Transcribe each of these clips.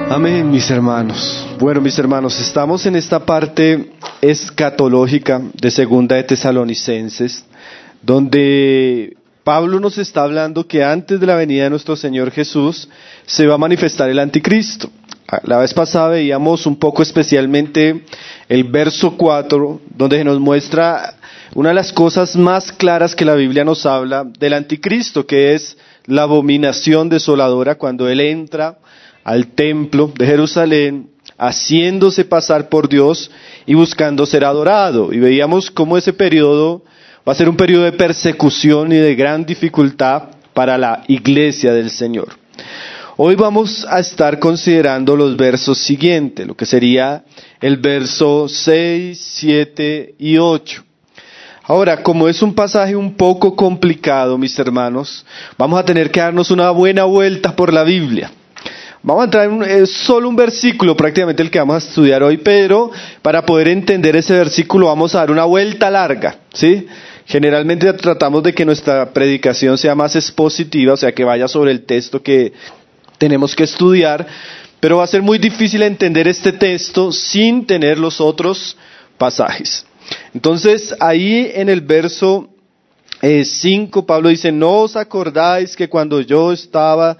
Amén, mis hermanos. Bueno, mis hermanos, estamos en esta parte escatológica de Segunda de Tesalonicenses, donde Pablo nos está hablando que antes de la venida de nuestro Señor Jesús se va a manifestar el anticristo. La vez pasada veíamos un poco especialmente el verso 4, donde se nos muestra una de las cosas más claras que la Biblia nos habla del anticristo, que es la abominación desoladora cuando él entra al templo de Jerusalén, haciéndose pasar por Dios y buscando ser adorado. Y veíamos cómo ese periodo va a ser un periodo de persecución y de gran dificultad para la iglesia del Señor. Hoy vamos a estar considerando los versos siguientes, lo que sería el verso 6, 7 y 8. Ahora, como es un pasaje un poco complicado, mis hermanos, vamos a tener que darnos una buena vuelta por la Biblia. Vamos a entrar en solo un versículo, prácticamente el que vamos a estudiar hoy, pero para poder entender ese versículo vamos a dar una vuelta larga, ¿sí? Generalmente tratamos de que nuestra predicación sea más expositiva, o sea, que vaya sobre el texto que tenemos que estudiar, pero va a ser muy difícil entender este texto sin tener los otros pasajes. Entonces, ahí en el verso 5, Pablo dice: ¿no os acordáis que cuando yo estaba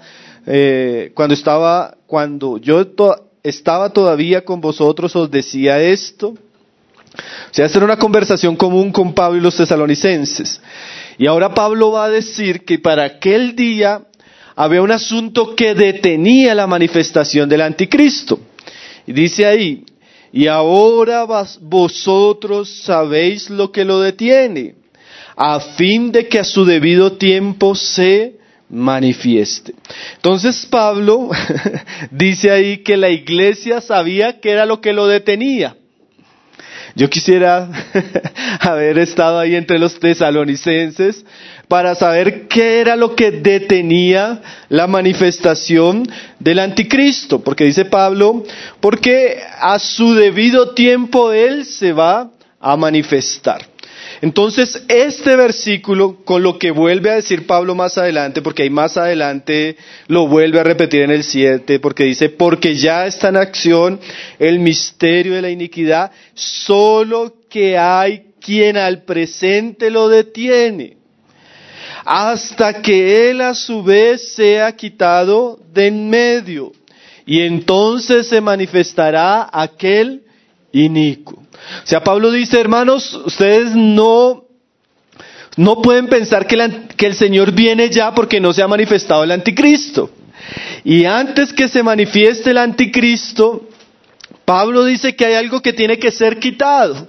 todavía con vosotros os decía esto? O sea, esta era una conversación común con Pablo y los tesalonicenses. Y ahora Pablo va a decir que para aquel día había un asunto que detenía la manifestación del anticristo. Y dice ahí: y ahora vosotros sabéis lo que lo detiene, a fin de que a su debido tiempo se manifieste. Entonces Pablo dice ahí que la iglesia sabía qué era lo que lo detenía. Yo quisiera haber estado ahí entre los tesalonicenses para saber qué era lo que detenía la manifestación del anticristo, porque dice Pablo, porque a su debido tiempo él se va a manifestar. Entonces, este versículo, con lo que vuelve a decir Pablo más adelante, porque ahí más adelante lo vuelve a repetir en el 7, porque dice: porque ya está en acción el misterio de la iniquidad, solo que hay quien al presente lo detiene, hasta que él a su vez sea quitado de en medio, y entonces se manifestará aquel inicuo. O sea, Pablo dice: hermanos, ustedes no pueden pensar que el Señor viene ya porque no se ha manifestado el anticristo. Y antes que se manifieste el anticristo, Pablo dice que hay algo que tiene que ser quitado.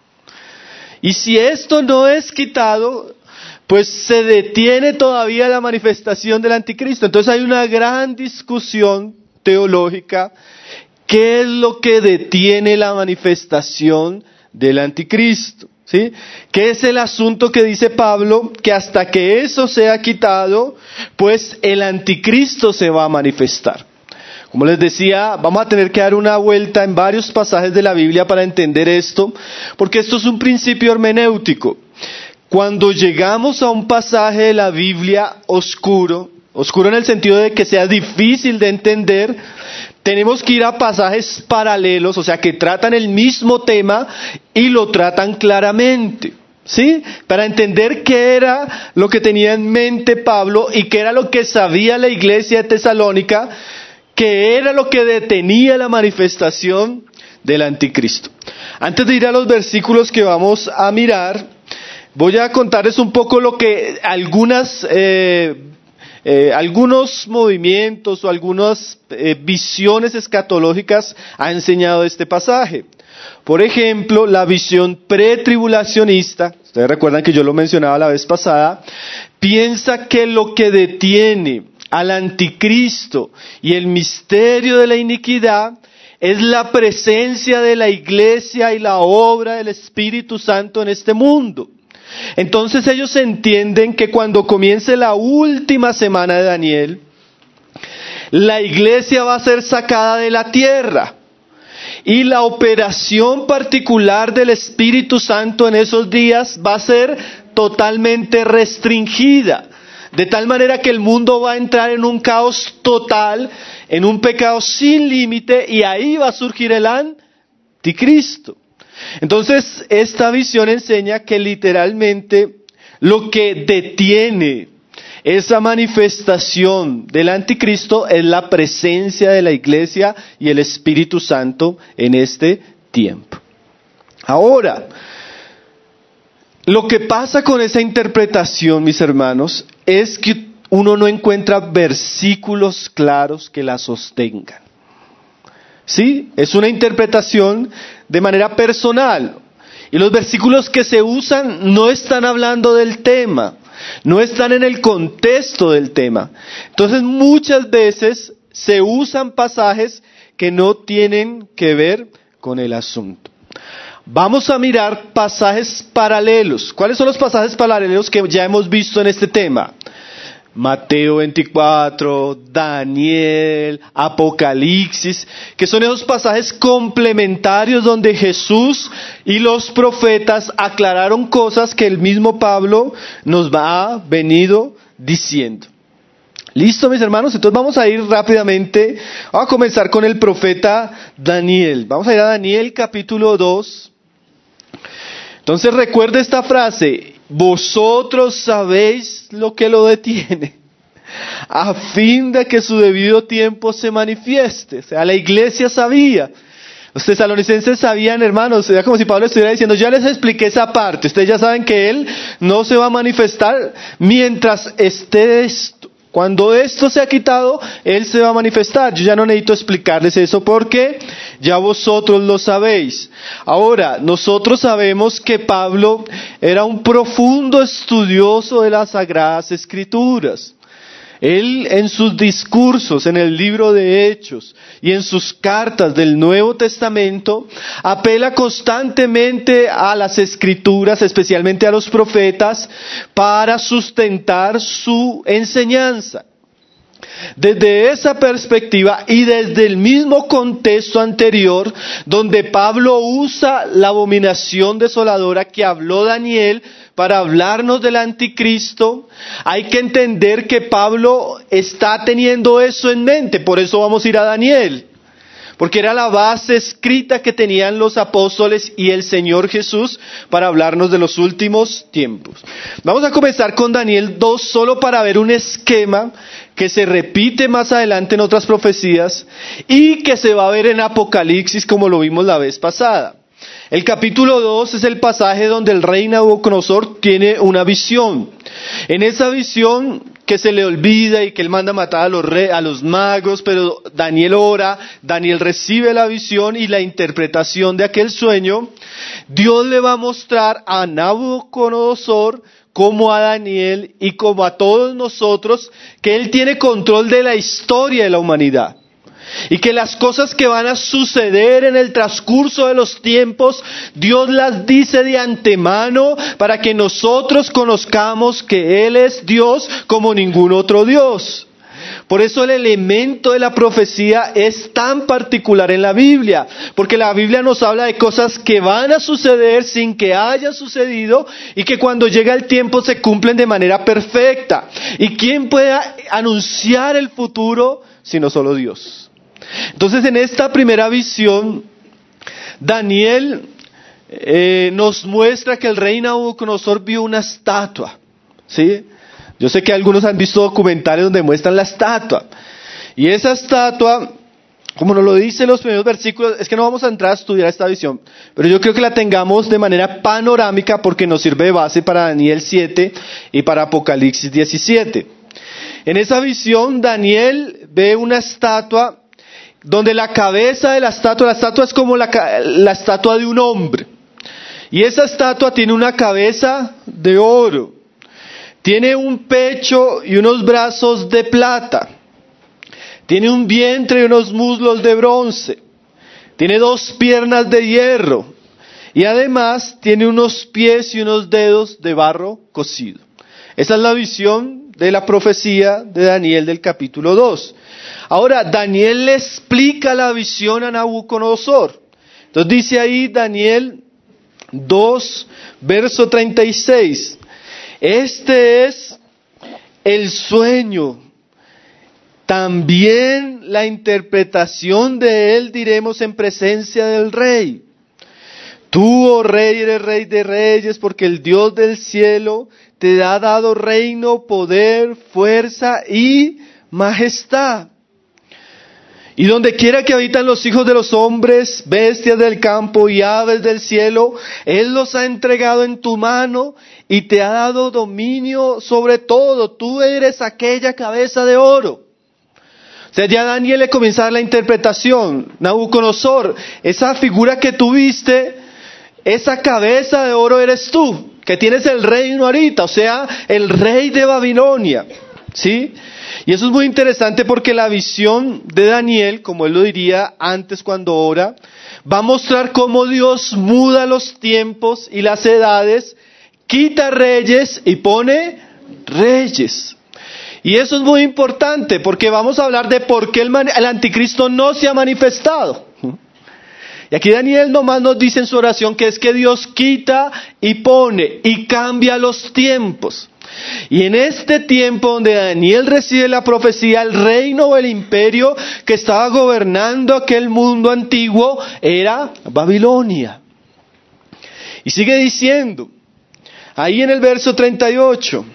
Y si esto no es quitado, pues se detiene todavía la manifestación del anticristo. Entonces hay una gran discusión teológica. ¿Qué es lo que detiene la manifestación del anticristo? ¿Sí? ¿Qué es el asunto que dice Pablo? Que hasta que eso sea quitado, pues el anticristo se va a manifestar. Como les decía, vamos a tener que dar una vuelta en varios pasajes de la Biblia para entender esto, porque esto es un principio hermenéutico. Cuando llegamos a un pasaje de la Biblia oscuro en el sentido de que sea difícil de entender, tenemos que ir a pasajes paralelos, o sea, que tratan el mismo tema y lo tratan claramente, ¿sí? Para entender qué era lo que tenía en mente Pablo y qué era lo que sabía la iglesia de Tesalónica, qué era lo que detenía la manifestación del anticristo. Antes de ir a los versículos que vamos a mirar, voy a contarles un poco lo que algunos movimientos o algunas visiones escatológicas ha enseñado este pasaje. Por ejemplo, la visión pretribulacionista, ustedes recuerdan que yo lo mencionaba la vez pasada, piensa que lo que detiene al anticristo y el misterio de la iniquidad es la presencia de la iglesia y la obra del Espíritu Santo en este mundo. Entonces ellos entienden que cuando comience la última semana de Daniel, la iglesia va a ser sacada de la tierra y la operación particular del Espíritu Santo en esos días va a ser totalmente restringida, de tal manera que el mundo va a entrar en un caos total en un pecado sin límite y ahí va a surgir el anticristo. Entonces, esta visión enseña que literalmente lo que detiene esa manifestación del anticristo es la presencia de la iglesia y el Espíritu Santo en este tiempo. Ahora, lo que pasa con esa interpretación, mis hermanos, es que uno no encuentra versículos claros que la sostengan. ¿Sí? Es una interpretación de manera personal. Y los versículos que se usan no están hablando del tema, no están en el contexto del tema. Entonces muchas veces se usan pasajes que no tienen que ver con el asunto. Vamos a mirar pasajes paralelos. ¿Cuáles son los pasajes paralelos que ya hemos visto en este tema? Mateo 24, Daniel, Apocalipsis, que son esos pasajes complementarios donde Jesús y los profetas aclararon cosas que el mismo Pablo nos ha venido diciendo. ¿Listo, mis hermanos? Entonces vamos a ir rápidamente, vamos a comenzar con el profeta Daniel. Vamos a ir a Daniel capítulo 2. Entonces recuerde esta frase: vosotros sabéis lo que lo detiene, a fin de que su debido tiempo se manifieste. O sea, la iglesia sabía. Los tesalonicenses sabían, hermanos, era como si Pablo estuviera diciendo: ya les expliqué esa parte, ustedes ya saben que Él no se va a manifestar mientras esté esto. Cuando esto se ha quitado, Él se va a manifestar. Yo ya no necesito explicarles eso porque ya vosotros lo sabéis. Ahora, nosotros sabemos que Pablo era un profundo estudioso de las Sagradas Escrituras. Él en sus discursos, en el libro de Hechos y en sus cartas del Nuevo Testamento, apela constantemente a las Escrituras, especialmente a los profetas, para sustentar su enseñanza. Desde esa perspectiva y desde el mismo contexto anterior, donde Pablo usa la abominación desoladora que habló Daniel para hablarnos del anticristo, hay que entender que Pablo está teniendo eso en mente. Por eso vamos a ir a Daniel, porque era la base escrita que tenían los apóstoles y el Señor Jesús para hablarnos de los últimos tiempos. Vamos a comenzar con Daniel 2 solo para ver un esquema que se repite más adelante en otras profecías y que se va a ver en Apocalipsis como lo vimos la vez pasada. El capítulo 2 es el pasaje donde el rey Nabucodonosor tiene una visión. En esa visión que se le olvida y que él manda matar a los magos, pero Daniel ora, Daniel recibe la visión y la interpretación de aquel sueño. Dios le va a mostrar a Nabucodonosor como a Daniel y como a todos nosotros que él tiene control de la historia de la humanidad. Y que las cosas que van a suceder en el transcurso de los tiempos, Dios las dice de antemano para que nosotros conozcamos que Él es Dios como ningún otro Dios. Por eso el elemento de la profecía es tan particular en la Biblia, porque la Biblia nos habla de cosas que van a suceder sin que haya sucedido y que cuando llega el tiempo se cumplen de manera perfecta. ¿Y quién puede anunciar el futuro sino solo Dios? Entonces en esta primera visión, Daniel nos muestra que el rey Nabucodonosor vio una estatua, ¿sí? Yo sé que algunos han visto documentales donde muestran la estatua. Y esa estatua, como nos lo dicen los primeros versículos, es que no vamos a entrar a estudiar esta visión, pero yo creo que la tengamos de manera panorámica porque nos sirve de base para Daniel 7 y para Apocalipsis 17. En esa visión, Daniel ve una estatua donde la cabeza de la estatua es como la estatua de un hombre. Y esa estatua tiene una cabeza de oro. Tiene un pecho y unos brazos de plata. Tiene un vientre y unos muslos de bronce. Tiene 2 piernas de hierro. Y además tiene unos pies y unos dedos de barro cocido. Esa es la visión de la profecía de Daniel del capítulo 2. Ahora, Daniel le explica la visión a Nabucodonosor. Entonces dice ahí Daniel 2, verso 36. Este es el sueño también la interpretación de él diremos en presencia del Rey. Tú, oh Rey, eres Rey de reyes, porque el Dios del cielo te ha dado reino, poder, fuerza y majestad. Y donde quiera que habitan los hijos de los hombres, bestias del campo y aves del cielo, Él los ha entregado en tu mano y te ha dado dominio sobre todo. Tú eres aquella cabeza de oro. O sea, ya Daniel le comienza a dar la interpretación. Nabucodonosor, esa figura que tuviste, esa cabeza de oro eres tú, que tienes el reino ahorita, o sea, el rey de Babilonia. ¿Sí? Y eso es muy interesante porque la visión de Daniel, como él lo diría antes cuando ora, va a mostrar cómo Dios muda los tiempos y las edades, quita reyes y pone reyes. Y eso es muy importante porque vamos a hablar de por qué el anticristo no se ha manifestado. Y aquí Daniel nomás nos dice en su oración que es que Dios quita y pone y cambia los tiempos. Y en este tiempo donde Daniel recibe la profecía, el reino o el imperio que estaba gobernando aquel mundo antiguo era Babilonia. Y sigue diciendo, ahí en el verso 38,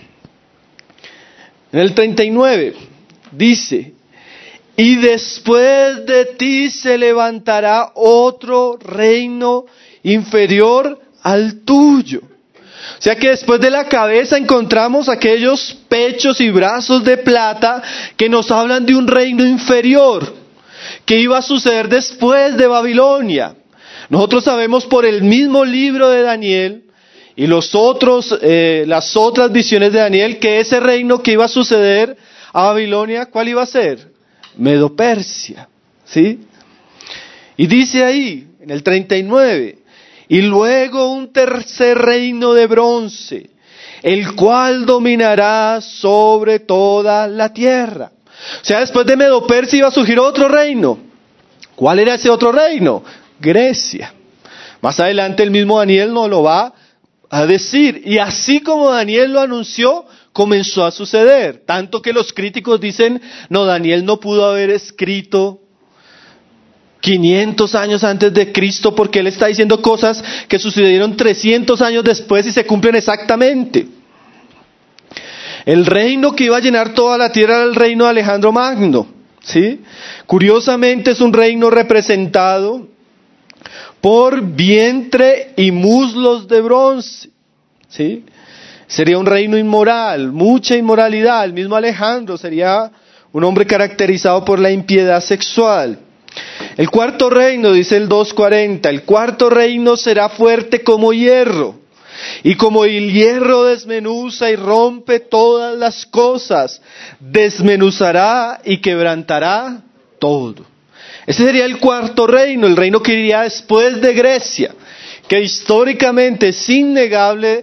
en el 39, dice, y después de ti se levantará otro reino inferior al tuyo. O sea que después de la cabeza encontramos aquellos pechos y brazos de plata que nos hablan de un reino inferior que iba a suceder después de Babilonia. Nosotros sabemos por el mismo libro de Daniel y las otras visiones de Daniel que ese reino que iba a suceder a Babilonia, ¿cuál iba a ser? Medo-Persia, ¿sí? Y dice ahí, en el 39, y luego un tercer reino de bronce, el cual dominará sobre toda la tierra. O sea, después de Medo-Persia iba a surgir otro reino. ¿Cuál era ese otro reino? Grecia. Más adelante el mismo Daniel nos lo va a decir. Y así como Daniel lo anunció, comenzó a suceder. Tanto que los críticos dicen, no, Daniel no pudo haber escrito 500 años antes de Cristo porque él está diciendo cosas que sucedieron 300 años después y se cumplen exactamente. El reino que iba a llenar toda la tierra era el reino de Alejandro Magno, ¿sí? Curiosamente es un reino representado por vientre y muslos de bronce, ¿sí? Sería un reino inmoral, mucha inmoralidad. El mismo Alejandro sería un hombre caracterizado por la impiedad sexual. El cuarto reino, dice el 2:40, el cuarto reino será fuerte como hierro, y como el hierro desmenuza y rompe todas las cosas, desmenuzará y quebrantará todo. Ese sería el cuarto reino, el reino que iría después de Grecia, que históricamente es innegable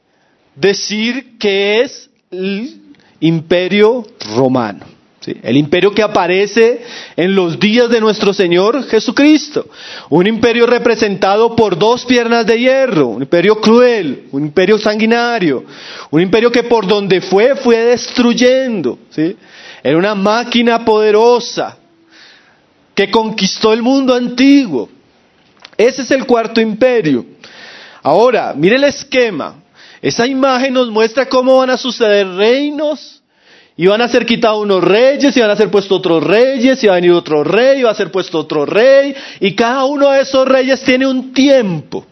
decir que es el Imperio Romano. ¿Sí? El imperio que aparece en los días de nuestro Señor Jesucristo. Un imperio representado por dos piernas de hierro, un imperio cruel, un imperio sanguinario, un imperio que por donde fue destruyendo. ¿Sí? Era una máquina poderosa que conquistó el mundo antiguo. Ese es el cuarto imperio. Ahora, mire el esquema. Esa imagen nos muestra cómo van a suceder reinos. Y van a ser quitados unos reyes, y van a ser puestos otros reyes, y va a venir otro rey, y va a ser puesto otro rey, y cada uno de esos reyes tiene un tiempo.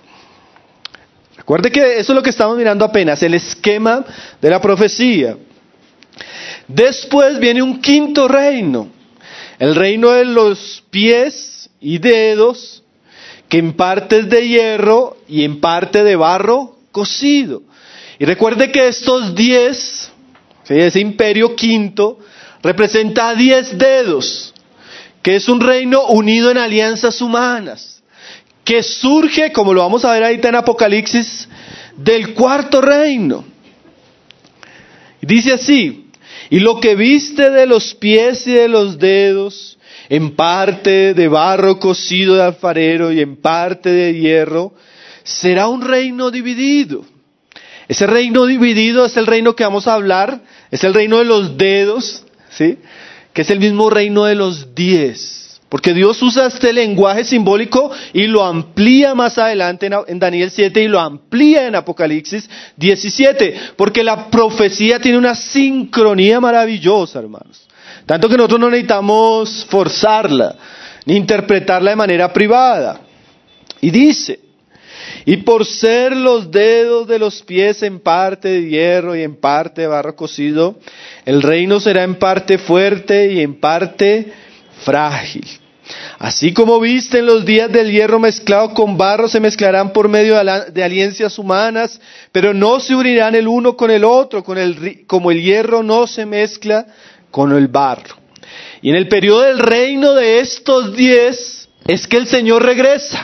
Recuerde que eso es lo que estamos mirando apenas, el esquema de la profecía. Después viene un quinto reino, el reino de los pies y dedos, que en parte es de hierro y en parte de barro cocido. Y recuerde que estos 10... ¿sí? Ese imperio quinto representa a 10 dedos, que es un reino unido en alianzas humanas, que surge, como lo vamos a ver ahorita en Apocalipsis, del cuarto reino. Dice así, y lo que viste de los pies y de los dedos, en parte de barro cocido de alfarero y en parte de hierro, será un reino dividido. Ese reino dividido es el reino que vamos a hablar, es el reino de los dedos, ¿sí? que es el mismo reino de los 10. Porque Dios usa este lenguaje simbólico y lo amplía más adelante en Daniel 7 y lo amplía en Apocalipsis 17. Porque la profecía tiene una sincronía maravillosa, hermanos. Tanto que nosotros no necesitamos forzarla, ni interpretarla de manera privada. Y dice: y por ser los dedos de los pies en parte de hierro y en parte de barro cocido, el reino será en parte fuerte y en parte frágil. Así como viste en los días del hierro mezclado con barro, se mezclarán por medio de alianzas humanas, pero no se unirán el uno con el otro, como el hierro no se mezcla con el barro. Y en el periodo del reino de estos 10 es que el Señor regresa.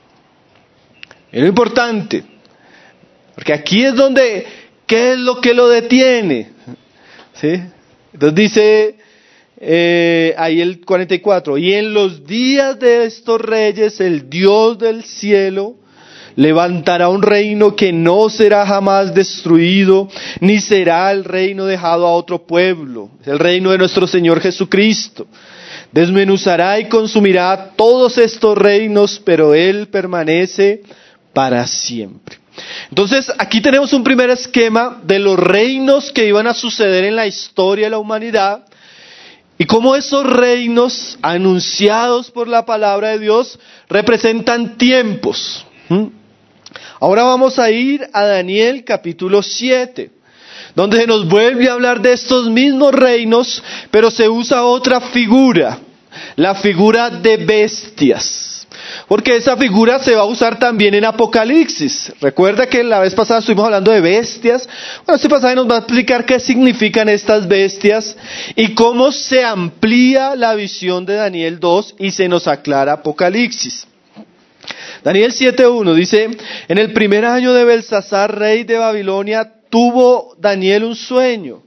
Es lo importante, porque aquí es donde, ¿qué es lo que lo detiene? ¿Sí? Entonces dice ahí el 44, y en los días de estos reyes el Dios del cielo levantará un reino que no será jamás destruido, ni será el reino dejado a otro pueblo, es el reino de nuestro Señor Jesucristo. Desmenuzará y consumirá todos estos reinos, pero Él permanece para siempre. Entonces, aquí tenemos un primer esquema de los reinos que iban a suceder en la historia de la humanidad y cómo esos reinos anunciados por la palabra de Dios representan tiempos. Ahora vamos a ir a Daniel capítulo 7, donde se nos vuelve a hablar de estos mismos reinos, pero se usa otra figura, la figura de bestias. Porque esa figura se va a usar también en Apocalipsis. Recuerda que la vez pasada estuvimos hablando de bestias. Bueno, este pasaje nos va a explicar qué significan estas bestias y cómo se amplía la visión de Daniel 2 y se nos aclara Apocalipsis. Daniel 7:1 dice: en el primer año de Belsasar, rey de Babilonia, tuvo Daniel un sueño.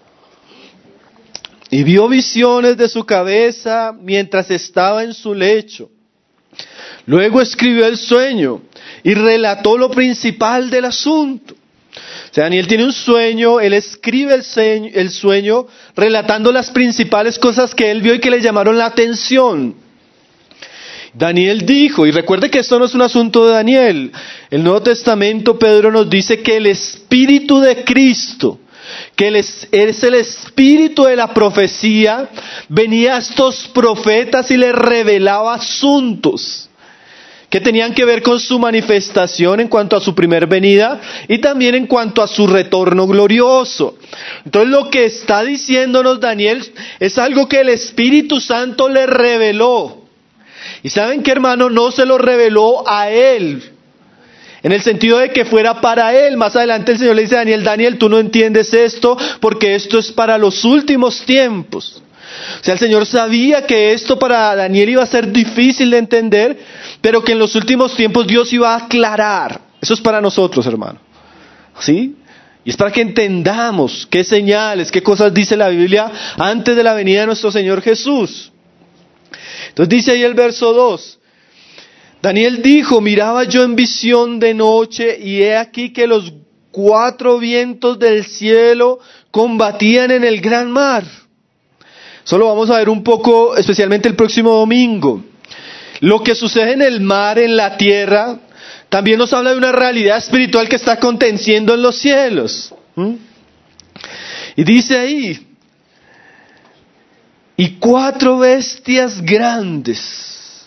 Y vio visiones de su cabeza mientras estaba en su lecho. Luego escribió el sueño y relató lo principal del asunto. O sea, Daniel tiene un sueño, él escribe el sueño relatando las principales cosas que él vio y que le llamaron la atención. Daniel dijo, y recuerde que esto no es un asunto de Daniel, el Nuevo Testamento, Pedro nos dice que el Espíritu de Cristo, que es el espíritu de la profecía, venía a estos profetas y les revelaba asuntos que tenían que ver con su manifestación en cuanto a su primer venida y también en cuanto a su retorno glorioso. Entonces lo que está diciéndonos Daniel es algo que el Espíritu Santo le reveló. Y ¿saben qué, hermano? No se lo reveló a él, en el sentido de que fuera para él. Más adelante el Señor le dice a Daniel: Daniel, tú no entiendes esto porque esto es para los últimos tiempos. O sea, el Señor sabía que esto para Daniel iba a ser difícil de entender, pero que en los últimos tiempos Dios iba a aclarar. Eso es para nosotros, hermano. ¿Sí? Y es para que entendamos qué señales, qué cosas dice la Biblia antes de la venida de nuestro Señor Jesús. Entonces dice ahí el verso 2. Daniel dijo: miraba yo en visión de noche, y he aquí que los 4 vientos del cielo combatían en el gran mar. Solo vamos a ver un poco, especialmente el próximo domingo. Lo que sucede en el mar, en la tierra, también nos habla de una realidad espiritual que está aconteciendo en los cielos. Y dice ahí: y 4 bestias grandes,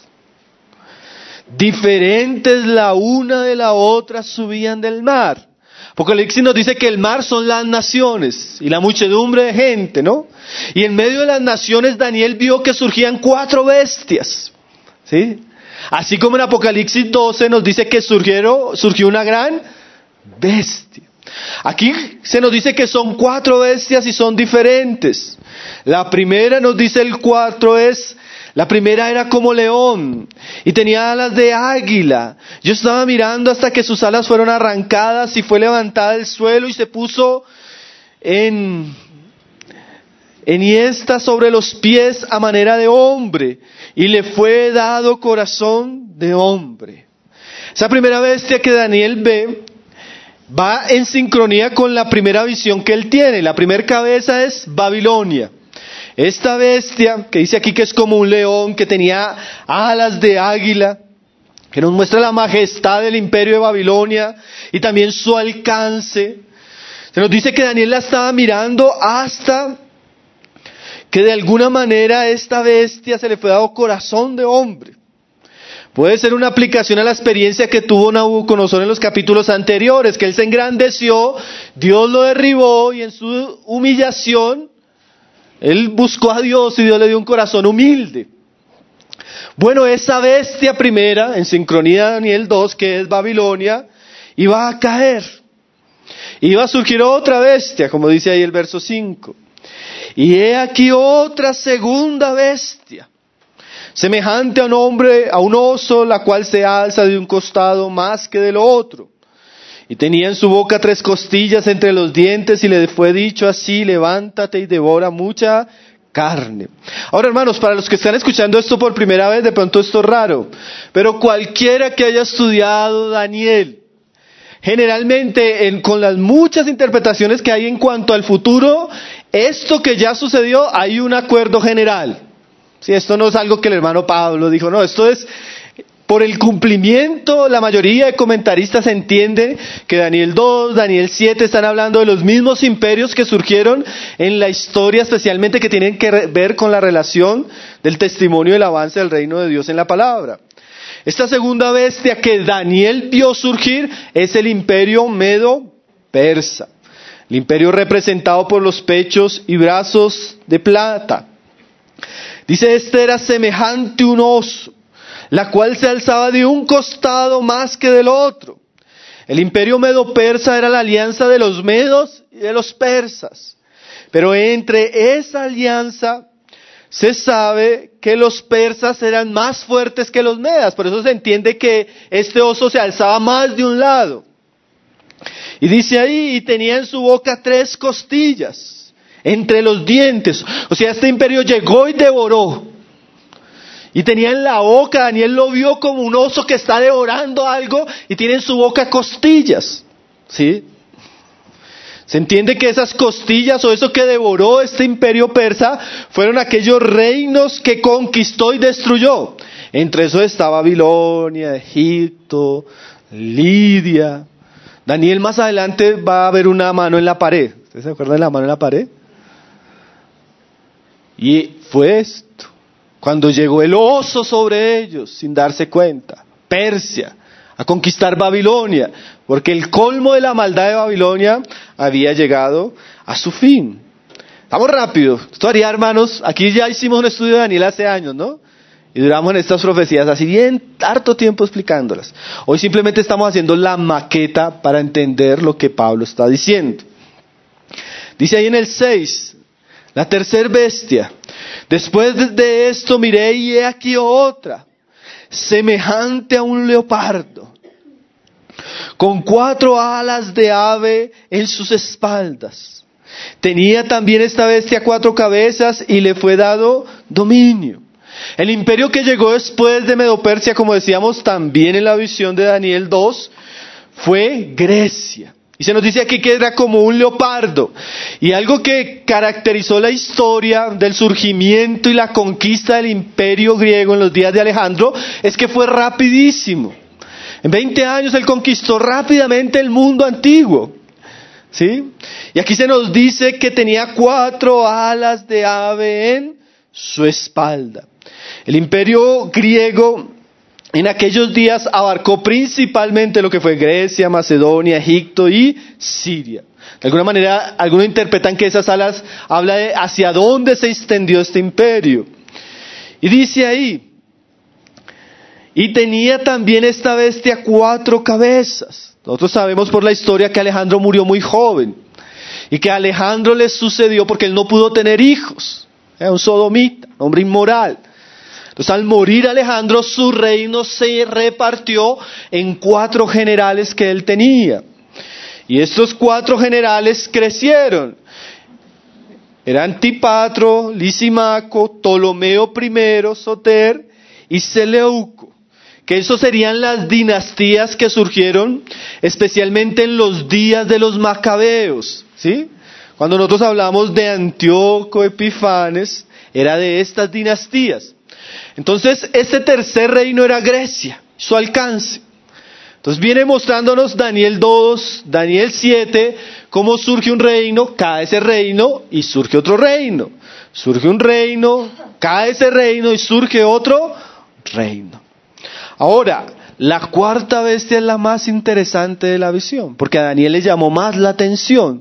diferentes la una de la otra, subían del mar. Apocalipsis nos dice que el mar son las naciones y la muchedumbre de gente, ¿no? Y en medio de las naciones Daniel vio que surgían 4 bestias, ¿sí? Así como en Apocalipsis 12 nos dice que surgió una gran bestia. Aquí se nos dice que son 4 bestias y son diferentes. La primera nos dice el 4 la primera era como león y tenía alas de águila. Yo estaba mirando hasta que sus alas fueron arrancadas y fue levantada del suelo y se puso enhiesta sobre los pies a manera de hombre, y le fue dado corazón de hombre. Esa primera bestia que Daniel ve va en sincronía con la primera visión que él tiene. La primera cabeza es Babilonia. Esta bestia, que dice aquí que es como un león, que tenía alas de águila, que nos muestra la majestad del imperio de Babilonia y también su alcance. Se nos dice que Daniel la estaba mirando hasta que de alguna manera a esta bestia se le fue dado corazón de hombre. Puede ser una aplicación a la experiencia que tuvo Nabucodonosor en los capítulos anteriores, que él se engrandeció, Dios lo derribó y en su humillación, él buscó a Dios y Dios le dio un corazón humilde. Bueno, esa bestia primera, en sincronía Daniel 2, que es Babilonia, iba a caer. Iba a surgir otra bestia, como dice ahí el verso 5. Y he aquí otra segunda bestia, semejante a un oso, la cual se alza de un costado más que del otro. Y tenía en su boca 3 costillas entre los dientes, y le fue dicho así: levántate y devora mucha carne. Ahora, hermanos, para los que están escuchando esto por primera vez, de pronto esto es raro, pero cualquiera que haya estudiado Daniel, generalmente con las muchas interpretaciones que hay en cuanto al futuro, esto que ya sucedió, hay un acuerdo general. Si esto no es algo que el hermano Pablo dijo, no, esto es por el cumplimiento. La mayoría de comentaristas entienden que Daniel 2, Daniel 7 están hablando de los mismos imperios que surgieron en la historia, especialmente que tienen que ver con la relación del testimonio del avance del reino de Dios en la palabra. Esta segunda bestia que Daniel vio surgir es el imperio medo-persa. El imperio representado por los pechos y brazos de plata. Dice, este era semejante a un oso, la cual se alzaba de un costado más que del otro. El imperio medo-persa era la alianza de los medos y de los persas. Pero entre esa alianza se sabe que los persas eran más fuertes que los medas. Por eso se entiende que este oso se alzaba más de un lado. Y dice ahí, y tenía en su boca 3 costillas entre los dientes. O sea, este imperio llegó y devoró. Y tenía en la boca, Daniel lo vio como un oso que está devorando algo y tiene en su boca costillas. ¿Sí? Se entiende que esas costillas o eso que devoró este imperio persa fueron aquellos reinos que conquistó y destruyó. Entre eso está Babilonia, Egipto, Lidia. Daniel más adelante va a ver una mano en la pared. ¿Ustedes se acuerdan de la mano en la pared? Y fue esto. Cuando llegó el oso sobre ellos, sin darse cuenta, Persia, a conquistar Babilonia, porque el colmo de la maldad de Babilonia había llegado a su fin. Vamos rápido. Esto haría, hermanos, aquí ya hicimos un estudio de Daniel hace años, ¿no? Y duramos en estas profecías así bien harto tiempo explicándolas. Hoy simplemente estamos haciendo la maqueta para entender lo que Pablo está diciendo. Dice ahí en el 6, la tercera bestia. Después de esto miré y he aquí otra, semejante a un leopardo, con 4 alas de ave en sus espaldas. Tenía también esta bestia 4 cabezas y le fue dado dominio. El imperio que llegó después de Medo-Persia, como decíamos también en la visión de Daniel 2, fue Grecia. Y se nos dice aquí que era como un leopardo. Y algo que caracterizó la historia del surgimiento y la conquista del imperio griego en los días de Alejandro es que fue rapidísimo. En 20 años él conquistó rápidamente el mundo antiguo. ¿Sí? Y aquí se nos dice que tenía 4 alas de ave en su espalda. El imperio griego en aquellos días abarcó principalmente lo que fue Grecia, Macedonia, Egipto y Siria. De alguna manera, algunos interpretan que esas alas habla de hacia dónde se extendió este imperio. Y dice ahí, y tenía también esta bestia 4 cabezas. Nosotros sabemos por la historia que Alejandro murió muy joven. Y que a Alejandro le sucedió porque él no pudo tener hijos. Era un sodomita, un hombre inmoral. Entonces al morir Alejandro, su reino se repartió en 4 generales que él tenía. Y estos 4 generales crecieron. Eran Antipatro, Lisimaco, Ptolomeo I, Soter y Seleuco. Que esos serían las dinastías que surgieron especialmente en los días de los macabeos. ¿Sí? Cuando nosotros hablamos de Antíoco Epifanes, era de estas dinastías. Entonces, este tercer reino era Grecia, su alcance. Entonces viene mostrándonos Daniel 2, Daniel 7, cómo surge un reino, cae ese reino y surge otro reino. Surge un reino, cae ese reino y surge otro reino. Ahora, la cuarta bestia es la más interesante de la visión, porque a Daniel le llamó más la atención,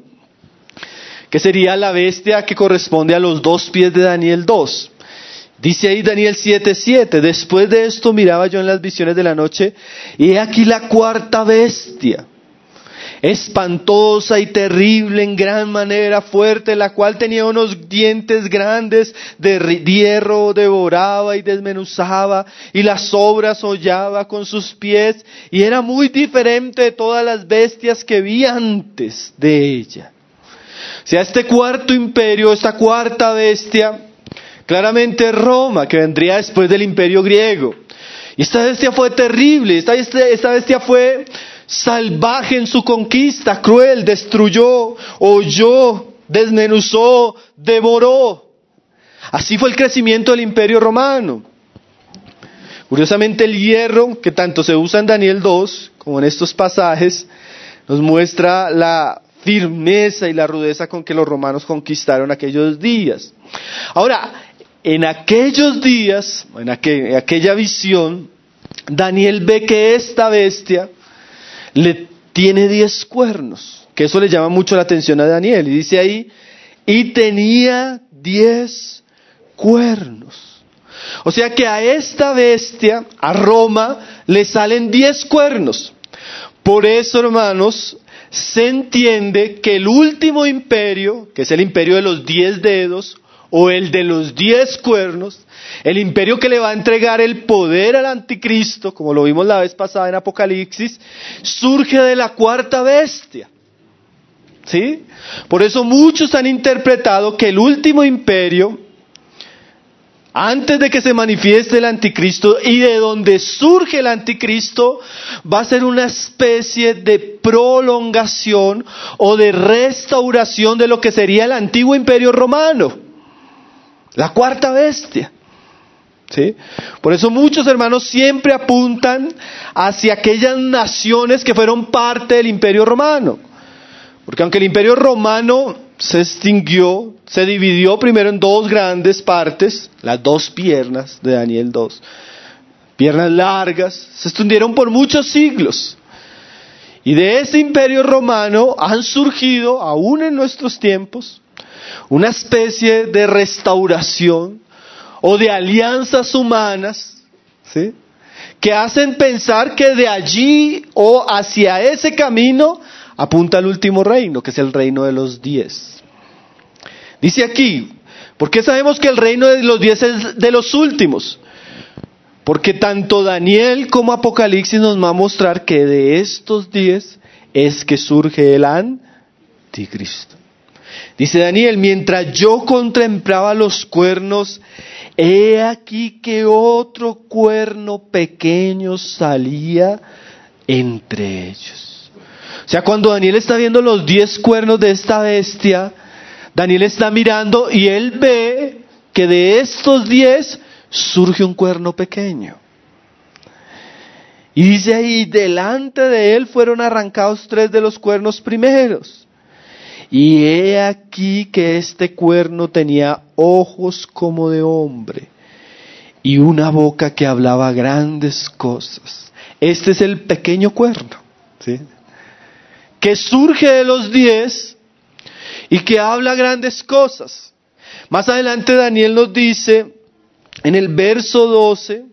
que sería la bestia que corresponde a los 2 pies de Daniel 2. Dice ahí Daniel 7:7, después de esto miraba yo en las visiones de la noche, y he aquí la cuarta bestia, espantosa y terrible en gran manera, fuerte, la cual tenía unos dientes grandes de hierro, devoraba y desmenuzaba, y las obras hollaba con sus pies, y era muy diferente de todas las bestias que vi antes de ella. O sea, este cuarto imperio, esta cuarta bestia, claramente Roma, que vendría después del imperio griego. Y esta bestia fue terrible, esta bestia fue salvaje en su conquista, cruel, destruyó, holló, desmenuzó, devoró. Así fue el crecimiento del imperio romano. Curiosamente el hierro, que tanto se usa en Daniel 2, como en estos pasajes, nos muestra la firmeza y la rudeza con que los romanos conquistaron aquellos días. Ahora, en aquellos días, en aquella visión, Daniel ve que esta bestia le tiene 10 cuernos, que eso le llama mucho la atención a Daniel, y dice ahí, y tenía 10 cuernos. O sea que a esta bestia, a Roma, le salen 10 cuernos. Por eso, hermanos, se entiende que el último imperio, que es el imperio de los 10 dedos, o el de los 10 cuernos, el imperio que le va a entregar el poder al anticristo, como lo vimos la vez pasada en Apocalipsis, surge de la cuarta bestia. ¿Sí? Por eso muchos han interpretado que el último imperio, antes de que se manifieste el anticristo y de donde surge el anticristo, va a ser una especie de prolongación o de restauración de lo que sería el antiguo imperio romano. La cuarta bestia. ¿Sí? Por eso muchos hermanos siempre apuntan hacia aquellas naciones que fueron parte del imperio romano. Porque aunque el imperio romano se extinguió, se dividió primero en 2 grandes partes, las 2 piernas de Daniel 2, piernas largas, se extendieron por muchos siglos. Y de ese imperio romano han surgido, aún en nuestros tiempos, una especie de restauración o de alianzas humanas, ¿sí?, que hacen pensar que de allí o hacia ese camino apunta al último reino, que es el reino de los 10. Dice aquí, ¿por qué sabemos que el reino de los 10 es de los últimos? Porque tanto Daniel como Apocalipsis nos va a mostrar que de estos 10 es que surge el anticristo. Dice Daniel, mientras yo contemplaba los cuernos, he aquí que otro cuerno pequeño salía entre ellos. O sea, cuando Daniel está viendo los 10 cuernos de esta bestia, Daniel está mirando y él ve que de estos 10 surge un cuerno pequeño. Y dice ahí, delante de él fueron arrancados 3 de los cuernos primeros. Y he aquí que este cuerno tenía ojos como de hombre y una boca que hablaba grandes cosas. Este es el pequeño cuerno, ¿sí?, que surge de los 10 y que habla grandes cosas. Más adelante Daniel nos dice en el verso 12,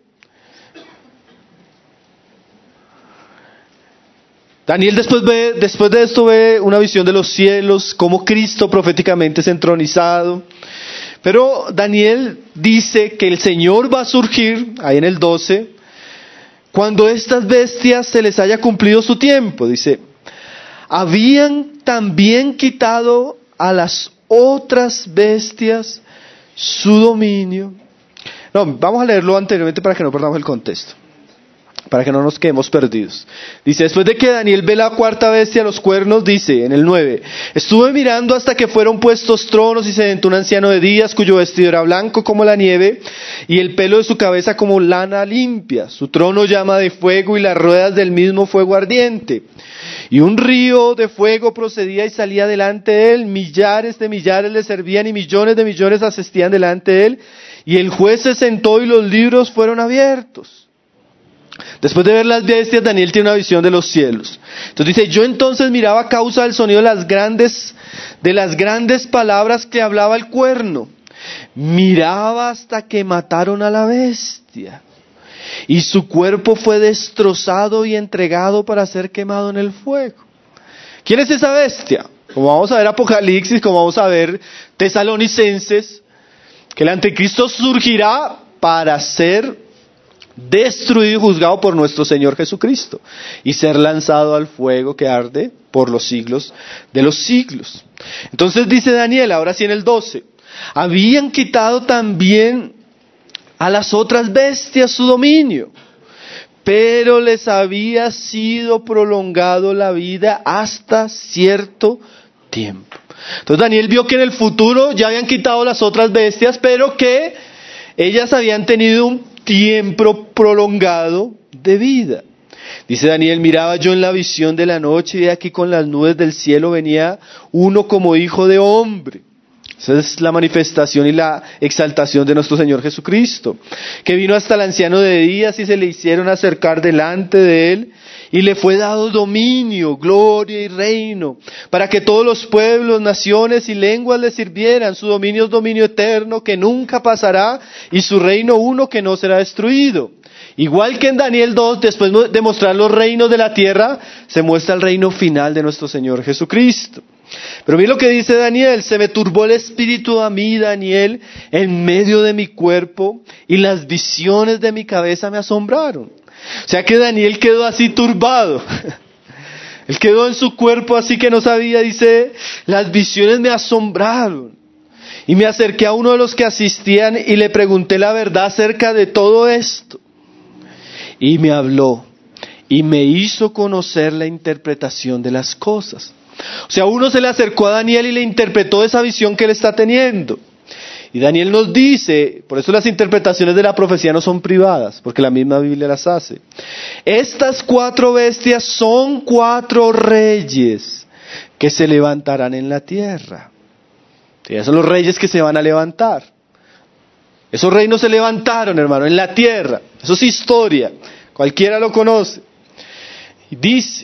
Daniel después de esto ve una visión de los cielos, como Cristo proféticamente es entronizado. Pero Daniel dice que el Señor va a surgir, ahí en el 12, cuando estas bestias se les haya cumplido su tiempo. Dice, habían también quitado a las otras bestias su dominio. No, vamos a leerlo anteriormente para que no perdamos el contexto. para que no nos quedemos perdidos. Dice, después de que Daniel ve la cuarta bestia, los cuernos, dice en el 9, estuve mirando hasta que fueron puestos tronos y se sentó un anciano de días cuyo vestido era blanco como la nieve y el pelo de su cabeza como lana limpia. Su trono llama de fuego y las ruedas del mismo fuego ardiente. Y un río de fuego procedía y salía delante de él, millares de millares le servían y millones de millones asistían delante de él. Y el juez se sentó y los libros fueron abiertos. Después de ver las bestias, Daniel tiene una visión de los cielos. Entonces dice, yo entonces miraba a causa del sonido de las grandes palabras que hablaba el cuerno. Miraba hasta que mataron a la bestia. Y su cuerpo fue destrozado y entregado para ser quemado en el fuego. ¿Quién es esa bestia? Como vamos a ver Apocalipsis, como vamos a ver Tesalonicenses, que el anticristo surgirá para ser destruido y juzgado por nuestro Señor Jesucristo y ser lanzado al fuego que arde por los siglos de los siglos. Entonces dice Daniel, ahora sí en el 12, habían quitado también a las otras bestias su dominio, pero les había sido prolongado la vida hasta cierto tiempo. Entonces Daniel vio que en el futuro ya habían quitado las otras bestias, pero que ellas habían tenido un tiempo prolongado de vida. Dice Daniel, miraba yo en la visión de la noche y aquí con las nubes del cielo venía uno como hijo de hombre. Esa es la manifestación y la exaltación de nuestro Señor Jesucristo, que vino hasta el anciano de días y se le hicieron acercar delante de él y le fue dado dominio, gloria y reino, para que todos los pueblos, naciones y lenguas le sirvieran. Su dominio es dominio eterno que nunca pasará y su reino uno que no será destruido. Igual que en Daniel 2, después de mostrar los reinos de la tierra, se muestra el reino final de nuestro Señor Jesucristo. Pero mira lo que dice Daniel, se me turbó el espíritu a mí, Daniel, en medio de mi cuerpo, y las visiones de mi cabeza me asombraron. O sea que Daniel quedó así turbado. Él quedó en su cuerpo así que no sabía, dice, las visiones me asombraron. Y me acerqué a uno de los que asistían y le pregunté la verdad acerca de todo esto. Y me habló y me hizo conocer la interpretación de las cosas. O sea, uno se le acercó a Daniel y le interpretó esa visión que él está teniendo. Y Daniel nos dice, por eso las interpretaciones de la profecía no son privadas, porque la misma Biblia las hace. Estas 4 bestias son 4 reyes que se levantarán en la tierra. Sí, esos son los reyes que se van a levantar. Esos reinos se levantaron, hermano, en la tierra. Eso es historia. Cualquiera lo conoce. Y dice,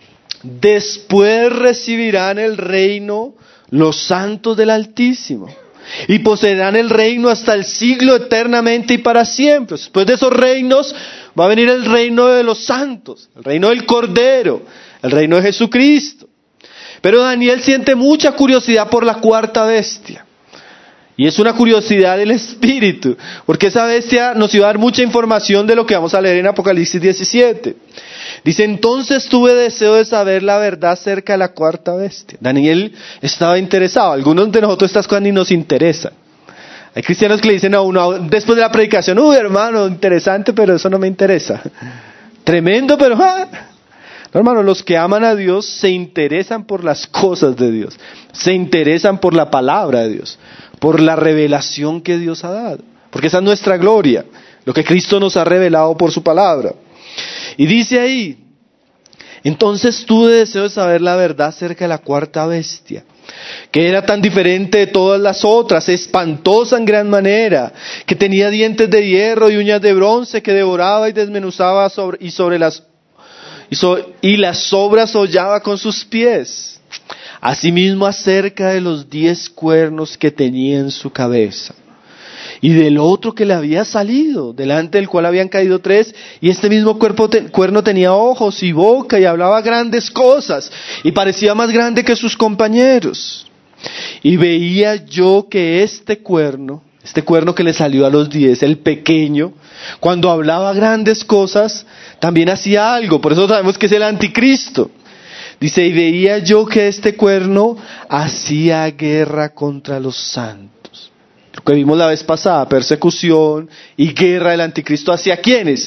después recibirán el reino los santos del Altísimo y poseerán el reino hasta el siglo eternamente y para siempre. Después de esos reinos va a venir el reino de los santos, el reino del Cordero, el reino de Jesucristo. Pero Daniel siente mucha curiosidad por la cuarta bestia. Y es una curiosidad del espíritu, porque esa bestia nos iba a dar mucha información de lo que vamos a leer en Apocalipsis 17. Dice, entonces tuve deseo de saber la verdad acerca de la cuarta bestia. Daniel estaba interesado. Algunos de nosotros estas cosas ni nos interesan. Hay cristianos que le dicen a uno, después de la predicación, uy hermano, interesante, pero eso no me interesa. Tremendo, pero... No, hermano, los que aman a Dios se interesan por las cosas de Dios. Se interesan por la palabra de Dios. Por la revelación que Dios ha dado. Porque esa es nuestra gloria. Lo que Cristo nos ha revelado por su palabra. Y dice ahí, entonces tuve deseo de saber la verdad acerca de la cuarta bestia, que era tan diferente de todas las otras, espantosa en gran manera, que tenía dientes de hierro y uñas de bronce, que devoraba y desmenuzaba y las sobras hollaba con sus pies. Asimismo acerca de los 10 cuernos que tenía en su cabeza. Y del otro que le había salido, delante del cual habían caído 3, y este mismo cuerno tenía ojos y boca, y hablaba grandes cosas, y parecía más grande que sus compañeros. Y veía yo que este cuerno que le salió a los 10, el pequeño, cuando hablaba grandes cosas, también hacía algo, por eso sabemos que es el anticristo. Dice, y veía yo que este cuerno hacía guerra contra los santos. Lo que vimos la vez pasada, persecución y guerra del anticristo. ¿Hacia quiénes?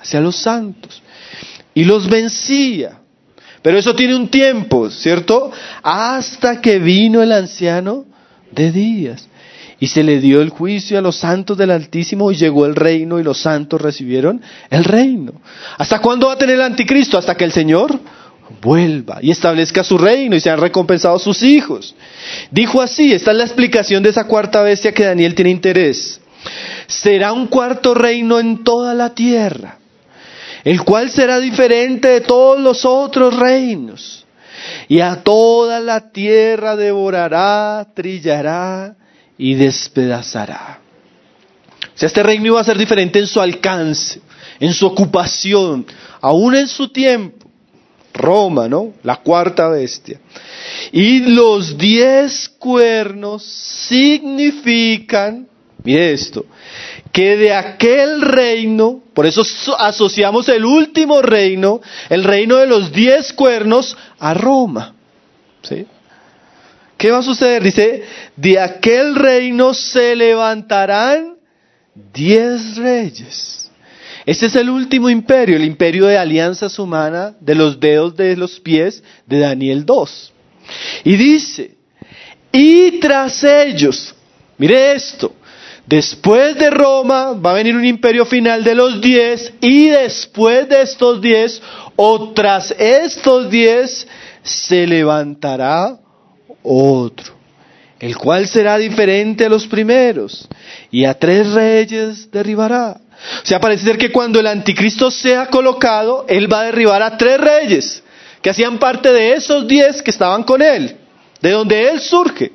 hacia los santos, y los vencía. Pero eso tiene un tiempo, ¿cierto? Hasta que vino el anciano de días, y se le dio el juicio a los santos del Altísimo, y llegó el reino, y los santos recibieron el reino. ¿Hasta cuándo va a tener el anticristo? Hasta que el Señor vuelva y establezca su reino y sean recompensados sus hijos. Dijo así, esta es la explicación de esa cuarta bestia que Daniel tiene interés. Será un cuarto reino en toda la tierra, el cual será diferente de todos los otros reinos, y a toda la tierra devorará, trillará y despedazará. O sea, este reino iba a ser diferente en su alcance, en su ocupación, aún en su tiempo. Roma, ¿no? La cuarta bestia. Y los 10 cuernos significan, mire esto, que de aquel reino, por eso asociamos el último reino, el reino de los 10 cuernos, a Roma. ¿Sí? ¿Qué va a suceder? Dice, de aquel reino se levantarán 10 reyes. Ese es el último imperio, el imperio de alianzas humanas, de los dedos de los pies, de Daniel 2. Y dice, y tras ellos, mire esto, después de Roma va a venir un imperio final de los 10, y después de estos 10, o tras estos 10, se levantará otro, el cual será diferente a los primeros, y a 3 reyes derribará. O sea, parece ser que cuando el anticristo sea colocado, él va a derribar a 3 reyes, que hacían parte de esos 10 que estaban con él, de donde él surge.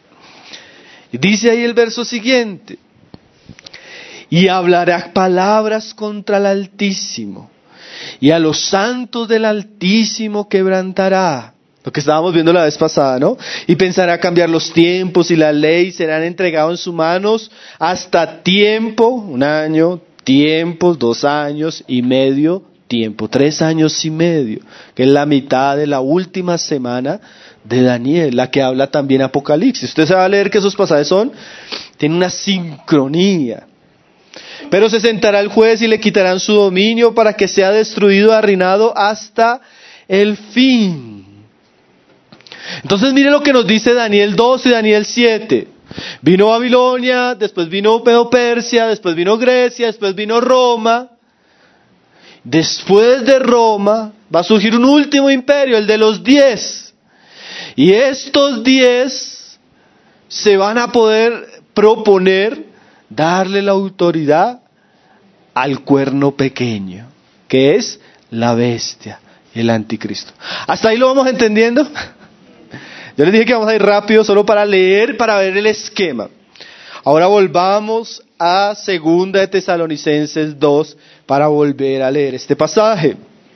Y dice ahí el verso siguiente, y hablará palabras contra el Altísimo, y a los santos del Altísimo quebrantará. Lo que estábamos viendo la vez pasada, ¿no? Y pensará cambiar los tiempos y la ley serán entregados en sus manos hasta tiempo, 1 año, tiempos, 2 años y medio, tiempo, 3 años y medio, que es la mitad de la última semana de Daniel, la que habla también Apocalipsis. Usted se va a leer que esos pasajes tienen una sincronía. Pero se sentará el juez y le quitarán su dominio para que sea destruido, arruinado hasta el fin. Entonces mire lo que nos dice Daniel 2 y Daniel 7. Vino Babilonia, después vino Medo-Persia, después vino Grecia, después vino Roma. Después de Roma va a surgir un último imperio, el de los 10. Y estos 10 se van a poder proponer darle la autoridad al cuerno pequeño, que es la bestia, el anticristo. ¿Hasta ahí lo vamos entendiendo? Yo les dije que vamos a ir rápido solo para leer, para ver el esquema. Ahora volvamos a 2 de Tesalonicenses 2 para volver a leer este pasaje.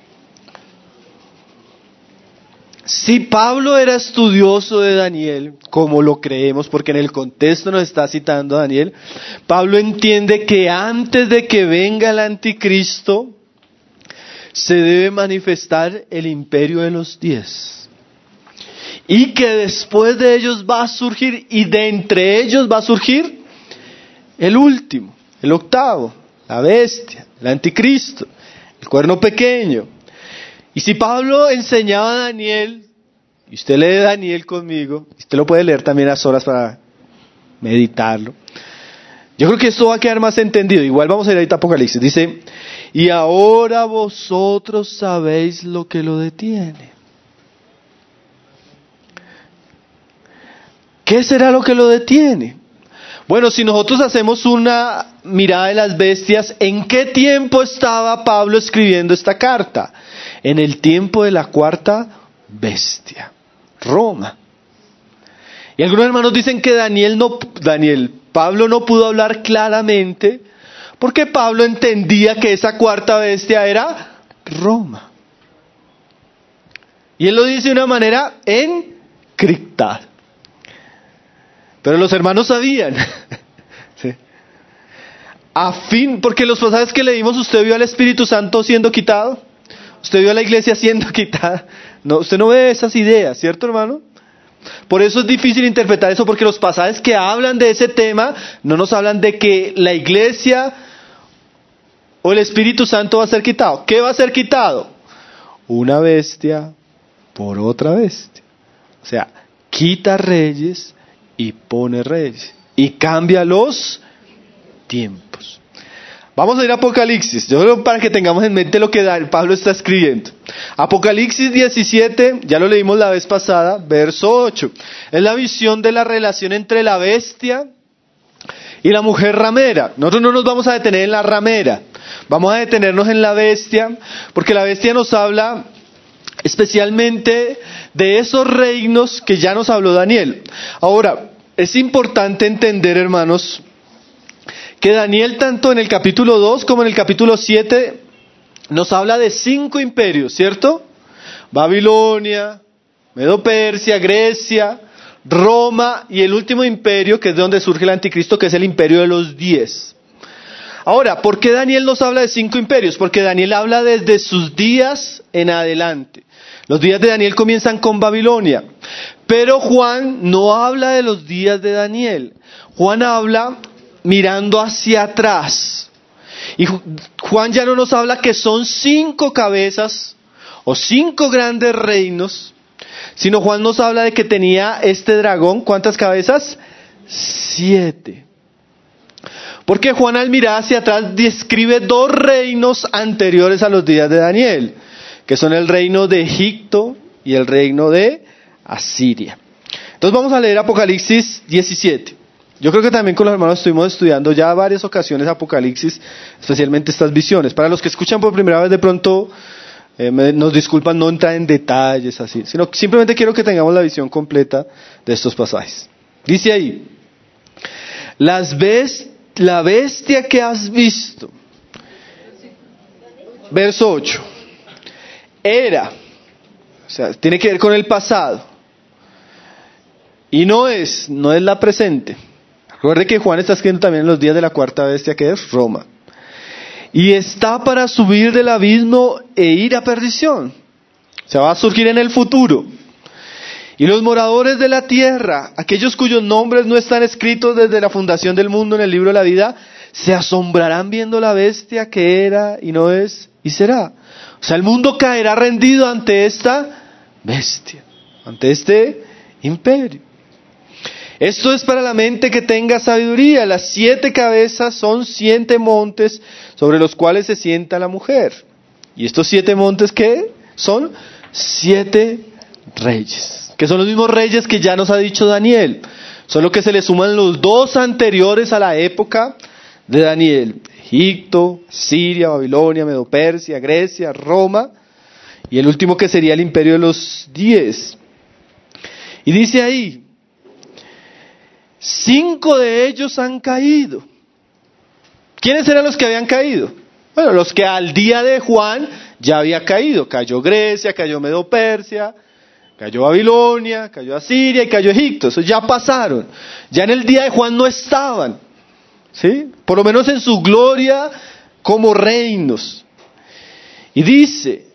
Si Pablo era estudioso de Daniel, como lo creemos, porque en el contexto nos está citando a Daniel, Pablo entiende que antes de que venga el anticristo, se debe manifestar el imperio de los 10. Y que después de ellos va a surgir, y de entre ellos va a surgir el último, el octavo, la bestia, el anticristo, el cuerno pequeño. Y si Pablo enseñaba a Daniel, y usted lee Daniel conmigo, usted lo puede leer también a solas para meditarlo, yo creo que esto va a quedar más entendido. Igual vamos a ir ahorita a Apocalipsis. Dice, y ahora vosotros sabéis lo que lo detiene. ¿Qué será lo que lo detiene? Bueno, si nosotros hacemos una mirada de las bestias, ¿en qué tiempo estaba Pablo escribiendo esta carta? En el tiempo de la cuarta bestia, Roma. Y algunos hermanos dicen que Pablo no pudo hablar claramente, porque Pablo entendía que esa cuarta bestia era Roma. Y él lo dice de una manera encriptada. Pero los hermanos sabían. ¿Sí? Porque los pasajes que leímos, ¿usted vio al Espíritu Santo siendo quitado? ¿Usted vio a la iglesia siendo quitada? No, usted no ve esas ideas, ¿cierto, hermano? Por eso es difícil interpretar eso, porque los pasajes que hablan de ese tema no nos hablan de que la iglesia o el Espíritu Santo va a ser quitado. ¿Qué va a ser quitado? Una bestia por otra bestia. O sea, quita reyes y pone reyes. Y cambia los tiempos. Vamos a ir a Apocalipsis. Yo creo para que tengamos en mente lo que Pablo está escribiendo. Apocalipsis 17, ya lo leímos la vez pasada, verso 8. Es la visión de la relación entre la bestia y la mujer ramera. Nosotros no nos vamos a detener en la ramera. Vamos a detenernos en la bestia, porque la bestia nos habla especialmente de esos reinos que ya nos habló Daniel. Ahora, es importante entender, hermanos, que Daniel tanto en el capítulo 2 como en el capítulo 7 nos habla de 5 imperios, ¿cierto? Babilonia, Medo-Persia, Grecia, Roma y el último imperio, que es de donde surge el anticristo, que es el imperio de los 10. Ahora, ¿por qué Daniel nos habla de 5 imperios? Porque Daniel habla desde sus días en adelante. Los días de Daniel comienzan con Babilonia. Pero Juan no habla de los días de Daniel. Juan habla mirando hacia atrás. Y Juan ya no nos habla que son 5 cabezas o 5 grandes reinos, sino Juan nos habla de que tenía este dragón, ¿cuántas cabezas? 7. Porque Juan al mirar hacia atrás describe 2 reinos anteriores a los días de Daniel, que son el reino de Egipto y el reino de Asiria. Entonces vamos a leer Apocalipsis 17. Yo creo que también con los hermanos estuvimos estudiando ya varias ocasiones Apocalipsis, especialmente estas visiones. Para los que escuchan por primera vez, de pronto nos disculpan no entrar en detalles así, sino simplemente quiero que tengamos la visión completa de estos pasajes. Dice ahí: la bestia que has visto, verso 8, era, o sea, tiene que ver con el pasado, y no es la presente. Recuerde que Juan está escribiendo también en los días de la cuarta bestia, que es Roma. Y está para subir del abismo e ir a perdición. O sea, va a surgir en el futuro. Y los moradores de la tierra, aquellos cuyos nombres no están escritos desde la fundación del mundo en el libro de la vida, se asombrarán viendo la bestia que era y no es y será. O sea, el mundo caerá rendido ante esta bestia, ante este imperio. Esto es para la mente que tenga sabiduría. Las 7 cabezas son 7 montes sobre los cuales se sienta la mujer. ¿Y estos 7 montes qué? Son 7 reyes, que son los mismos reyes que ya nos ha dicho Daniel, solo que se le suman los 2 anteriores a la época de Daniel: Egipto, Siria, Babilonia, Medo-Persia, Grecia, Roma, y el último que sería el imperio de los 10. Y dice ahí: 5 de ellos han caído. ¿Quiénes eran los que habían caído? Bueno, los que al día de Juan ya había caído. Cayó Grecia, cayó Medo-Persia, cayó Babilonia, cayó Asiria y cayó Egipto. Esos ya pasaron. Ya en el día de Juan no estaban, ¿sí? Por lo menos en su gloria como reinos. Y dice: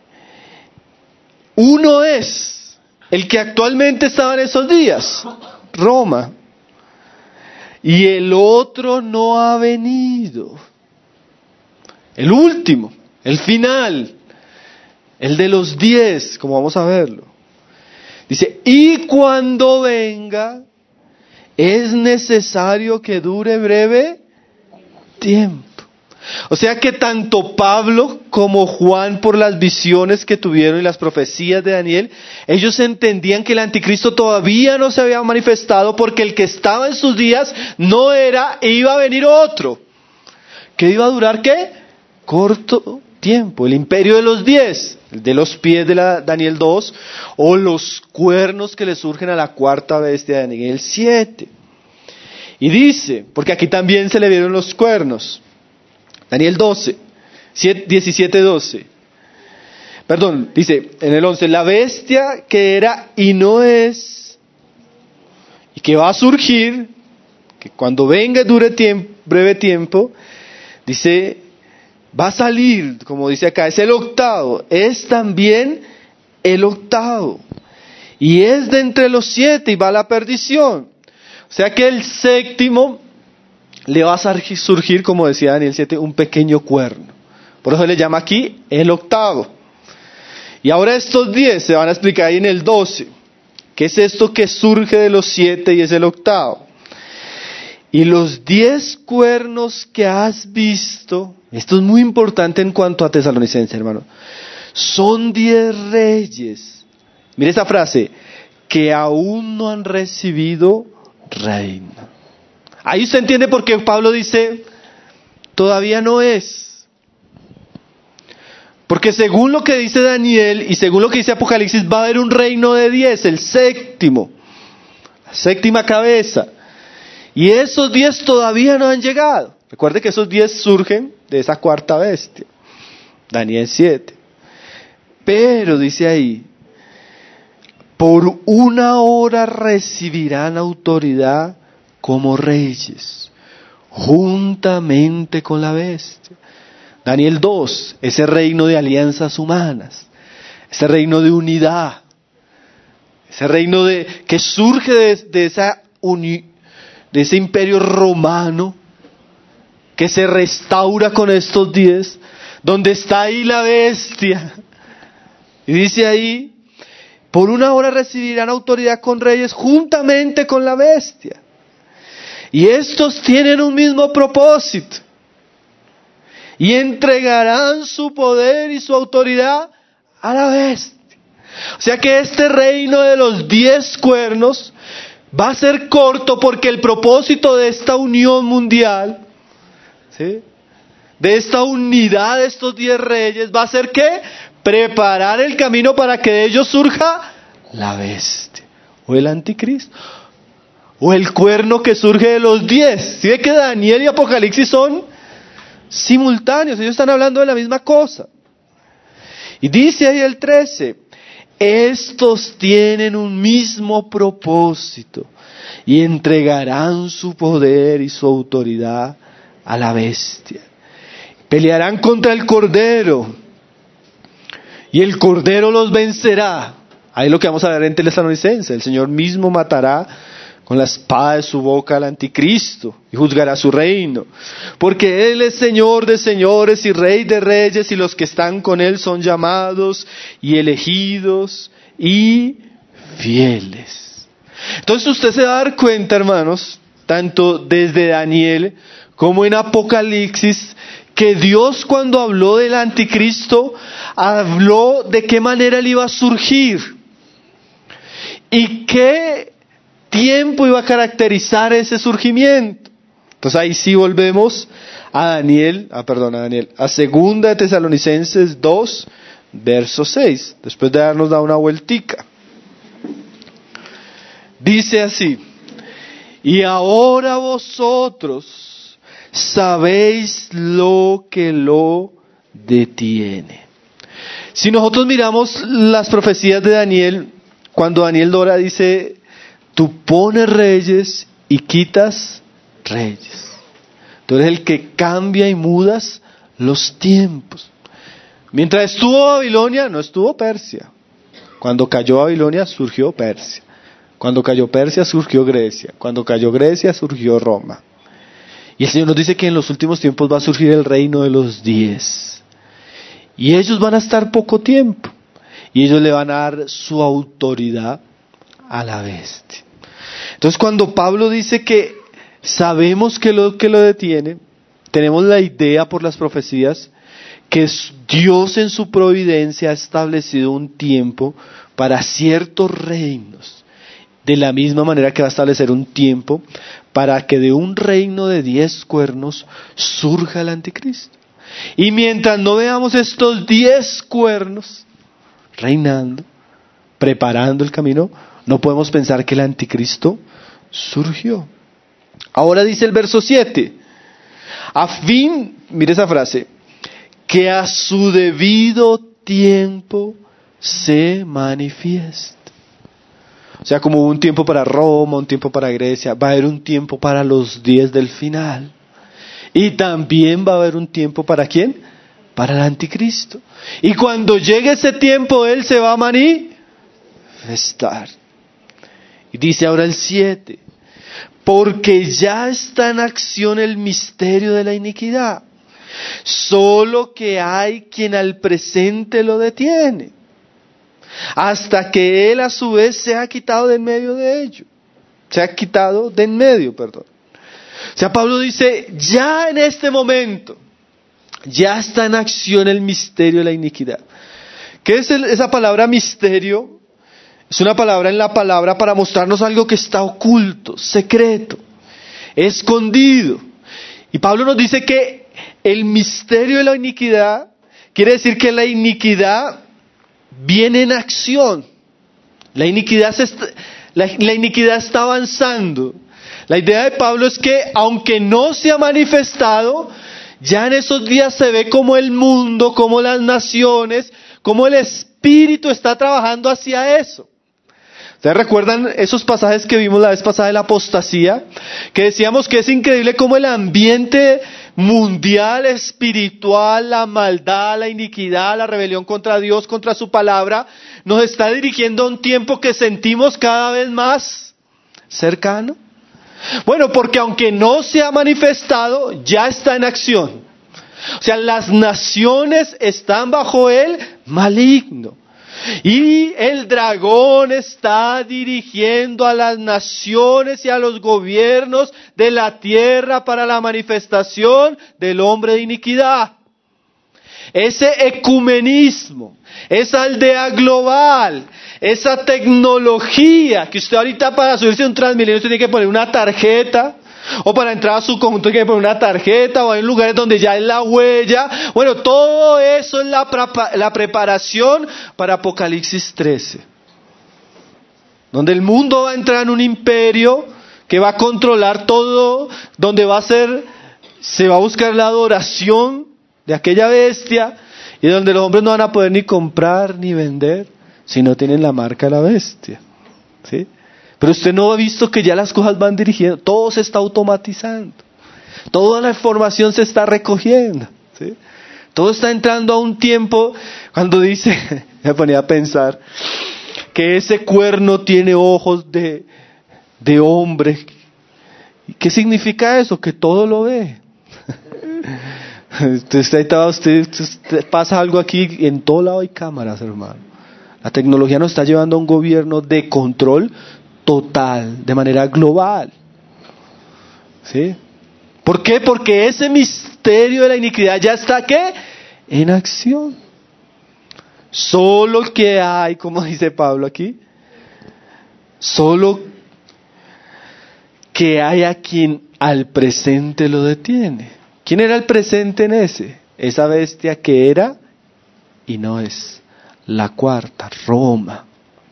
uno es el que actualmente estaba en esos días, Roma. Y el otro no ha venido. El último, el final, el de los 10, como vamos a verlo. Dice: y cuando venga, es necesario que dure breve tiempo. O sea que tanto Pablo como Juan, por las visiones que tuvieron y las profecías de Daniel, ellos entendían que el anticristo todavía no se había manifestado, porque el que estaba en sus días no era, e iba a venir otro, que iba a durar ¿qué? Corto tiempo. El imperio de los 10, el de los pies de Daniel 2, o los cuernos que le surgen a la cuarta bestia de Daniel 7. Y dice, porque aquí también se le vieron los cuernos, Daniel 12, 17, 12. Perdón, dice en el 11, la bestia que era y no es, y que va a surgir, que cuando venga dure breve tiempo, dice, va a salir, como dice acá, es el octavo, es también el octavo, y es de entre los 7 y va a la perdición. O sea que el séptimo le va a surgir, como decía Daniel 7, un pequeño cuerno. Por eso le llama aquí el octavo. Y ahora estos 10 se van a explicar ahí en el 12. ¿Qué es esto que surge de los 7 y es el octavo? Y los 10 cuernos que has visto, esto es muy importante en cuanto a Tesalonicenses, hermano, son 10 reyes. Mire esa frase, que aún no han recibido reino. Ahí usted entiende por qué Pablo dice, todavía no es. Porque según lo que dice Daniel y según lo que dice Apocalipsis, va a haber un reino de 10, el séptimo, la séptima cabeza. Y esos 10 todavía no han llegado. Recuerde que esos 10 surgen de esa cuarta bestia, Daniel 7. Pero dice ahí, por una hora recibirán autoridad como reyes, juntamente con la bestia. Daniel 2, ese reino de alianzas humanas, ese reino de unidad, ese reino que surge de ese imperio romano, que se restaura con estos 10, donde está ahí la bestia. Y dice ahí, por una hora recibirán autoridad con reyes juntamente con la bestia. Y estos tienen un mismo propósito. Y entregarán su poder y su autoridad a la bestia. O sea que este reino de los 10 cuernos va a ser corto porque el propósito de esta unión mundial, ¿sí?, de esta unidad de estos 10 reyes, va a ser ¿qué? Preparar el camino para que de ellos surja la bestia o el anticristo o el cuerno que surge de los 10. ¿Sí ve que Daniel y Apocalipsis son simultáneos? Ellos están hablando de la misma cosa. Y dice ahí el 13, estos tienen un mismo propósito y entregarán su poder y su autoridad a la bestia. Pelearán contra el Cordero y el Cordero los vencerá. Ahí es lo que vamos a ver en Tesalonicenses. El Señor mismo matará con la espada de su boca al anticristo y juzgará su reino. Porque Él es Señor de señores y Rey de reyes, y los que están con Él son llamados y elegidos y fieles. Entonces usted se va a dar cuenta, hermanos, tanto desde Daniel como en Apocalipsis, que Dios, cuando habló del anticristo, habló de qué manera él iba a surgir y qué tiempo iba a caracterizar ese surgimiento. Entonces ahí sí volvemos a segunda de Tesalonicenses 2, verso 6, después de habernos dado una vueltica. Dice así, y ahora vosotros sabéis lo que lo detiene. Si nosotros miramos las profecías de Daniel, cuando Daniel ora dice, tú pones reyes y quitas reyes. Tú eres el que cambia y mudas los tiempos. Mientras estuvo Babilonia, no estuvo Persia. Cuando cayó Babilonia, surgió Persia. Cuando cayó Persia, surgió Grecia. Cuando cayó Grecia, surgió Roma. Y el Señor nos dice que en los últimos tiempos va a surgir el reino de los 10. Y ellos van a estar poco tiempo. Y ellos le van a dar su autoridad a la bestia. Entonces cuando Pablo dice que sabemos que lo detiene, tenemos la idea por las profecías que Dios en su providencia ha establecido un tiempo para ciertos reinos. De la misma manera que va a establecer un tiempo para que de un reino de 10 cuernos surja el anticristo. Y mientras no veamos estos 10 cuernos reinando, preparando el camino, no podemos pensar que el anticristo surgió. Ahora dice el verso 7, mire esa frase, que a su debido tiempo se manifiesta. O sea, como hubo un tiempo para Roma, un tiempo para Grecia, va a haber un tiempo para los 10 del final. Y también va a haber un tiempo ¿para quién? Para el anticristo. Y cuando llegue ese tiempo, él se va a manifestar. Y dice ahora el 7, porque ya está en acción el misterio de la iniquidad. Solo que hay quien al presente lo detiene, hasta que él a su vez se ha quitado de en medio de ello. Se ha quitado de en medio, perdón. O sea, Pablo dice, ya en este momento, ya está en acción el misterio de la iniquidad. ¿Qué es esa palabra misterio? Es una palabra en la palabra para mostrarnos algo que está oculto, secreto, escondido. Y Pablo nos dice que el misterio de la iniquidad quiere decir que la iniquidad viene en acción. La iniquidad está avanzando. La idea de Pablo es que aunque no se ha manifestado, ya en esos días se ve como el mundo, como las naciones, como el Espíritu está trabajando hacia eso. ¿Ustedes recuerdan esos pasajes que vimos la vez pasada de la apostasía? Que decíamos que es increíble cómo el ambiente mundial, espiritual, la maldad, la iniquidad, la rebelión contra Dios, contra su palabra, nos está dirigiendo a un tiempo que sentimos cada vez más cercano. Bueno, porque aunque no se ha manifestado, ya está en acción. O sea, las naciones están bajo el maligno. Y el dragón está dirigiendo a las naciones y a los gobiernos de la tierra para la manifestación del hombre de iniquidad. Ese ecumenismo, esa aldea global, esa tecnología que usted ahorita para subirse a un Transmilenio usted tiene que poner una tarjeta, o para entrar a su conjunto tiene que poner una tarjeta, o hay lugares donde ya es la huella. Bueno, todo eso es la preparación para Apocalipsis 13, donde el mundo va a entrar en un imperio que va a controlar todo, donde se va a buscar la adoración de aquella bestia, y donde los hombres no van a poder ni comprar ni vender si no tienen la marca de la bestia, ¿sí? Pero usted no ha visto que ya las cosas van dirigiendo, todo se está automatizando, toda la información se está recogiendo, ¿sí? Todo está entrando a un tiempo, cuando dice, me ponía a pensar, que ese cuerno tiene ojos de hombre. ¿Qué significa eso? Que todo lo ve. Usted pasa algo aquí, en todo lado hay cámaras, hermano. La tecnología nos está llevando a un gobierno de control total, de manera global. ¿Sí? ¿Por qué? Porque ese misterio de la iniquidad ya está, ¿qué? En acción. Solo que hay, como dice Pablo aquí, solo que hay a quien al presente lo detiene. ¿Quién era el presente en ese? Esa bestia que era y no es. La cuarta, Roma.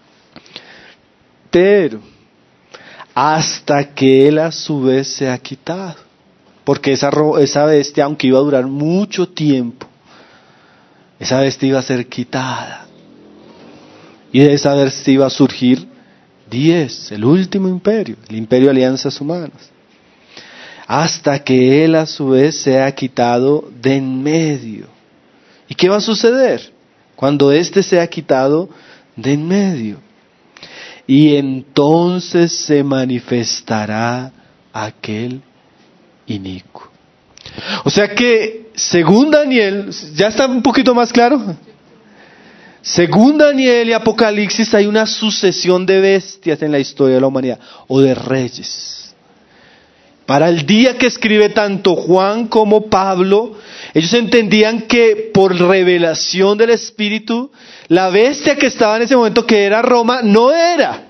Pero hasta que él a su vez se ha quitado. Porque esa bestia, aunque iba a durar mucho tiempo, esa bestia iba a ser quitada. Y de esa bestia iba a surgir 10, el último imperio, el imperio de alianzas humanas. Hasta que él a su vez se ha quitado de en medio. ¿Y qué va a suceder cuando éste se ha quitado de en medio? Y entonces se manifestará aquel inicuo. O sea que, según Daniel, ¿ya está un poquito más claro? Según Daniel y Apocalipsis hay una sucesión de bestias en la historia de la humanidad, o de reyes. Para el día que escribe tanto Juan como Pablo, ellos entendían que por revelación del Espíritu, la bestia que estaba en ese momento, que era Roma, no era.